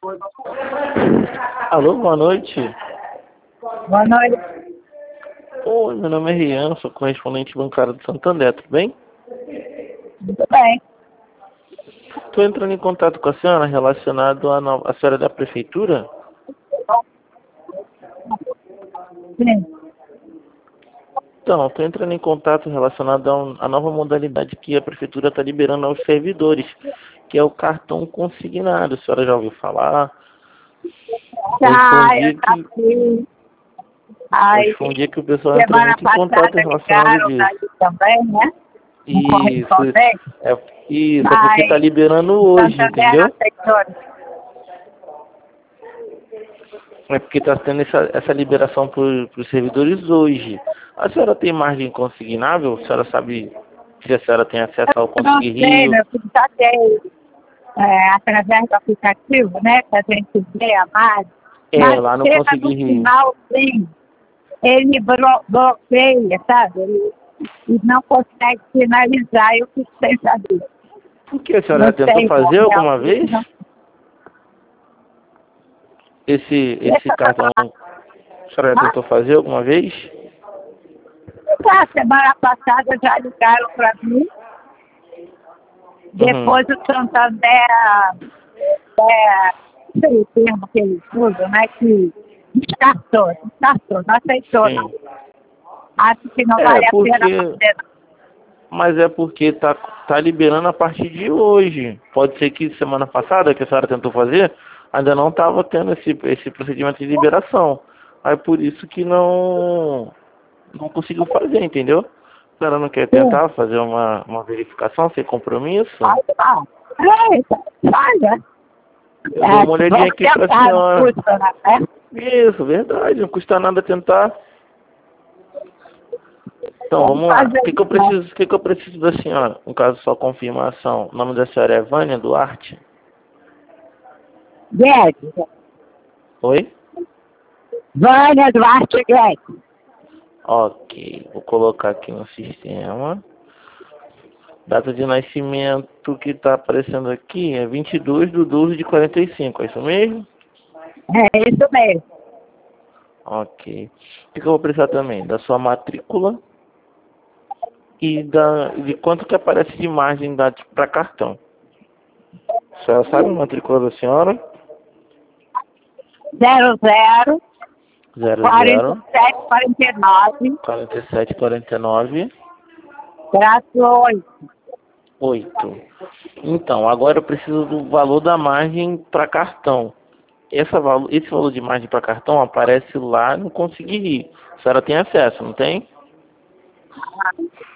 Alô, boa noite. Boa noite. Oi, meu nome é Rian, sou correspondente bancário do Santander, tudo bem? Tudo bem. Estou entrando em contato com a senhora relacionado à senhora da prefeitura. Sim. Então, estou entrando em contato relacionado à nova modalidade que a prefeitura está liberando aos servidores, que é o cartão consignado. A senhora já ouviu falar? Já, eu já fiz. Aí, Hoje foi um dia que o pessoal entrou semana muito em contato passada relacionado ligaram disso. daí também, né? Um Isso, correspondente, isso, é porque está mas liberando o hoje, Santander não entendeu? aceitou. É porque está tendo essa liberação para os servidores hoje. A senhora tem margem consignável? A senhora sabe se a senhora tem acesso ao Eu não Consigne sei, Rio? meu filho já tem através do aplicativo, né? Que a gente vê a mais. É, Mas lá no chega no Consigne Rio. final, sim, ele bloqueia, sabe? Ele não consegue finalizar, eu fico sem saber. Por que a senhora Não já tentou sei, fazer alguma realmente vez não. esse Deixa eu cartão? falar. A senhora já Ah, tentou fazer alguma vez? já, semana passada já ligaram para mim. Uhum. Depois o Santander, não sei o termo que eles usam, né? Que descartou, não aceitou, não. Sim. Acho que não É, vale a pena porque... fazer, não. Mas é porque tá liberando a partir de hoje. Pode ser que semana passada, que a senhora tentou fazer, ainda não estava tendo esse procedimento de liberação. Aí por isso que não conseguiu fazer, entendeu? A senhora não quer Sim, tentar fazer uma verificação sem compromisso? pode não. Eita, olha, Eu dou uma olhadinha vamos aqui pra tentar, não senhora. custa, né? Isso, verdade, não custa nada tentar. Então, Vamos vamos lá. fazer isso, né? O que que eu preciso da senhora? No caso, só confirmação. O nome da senhora é Vânia Duarte? Guedes, Oi? Vânia Duarte Guedes. Ok, vou colocar aqui no sistema. Data de nascimento que está aparecendo aqui é 22/12/45, é isso mesmo? É isso mesmo. Ok. O que que eu vou precisar também? Da sua matrícula e de quanto que aparece de margem para cartão. A senhora sabe a matrícula da senhora? 00 00 4749 4749 traço 8. 8. Então, agora eu preciso do valor da margem para cartão. Esse valor de margem para cartão aparece lá no Consigne Rio. A senhora tem acesso, não tem?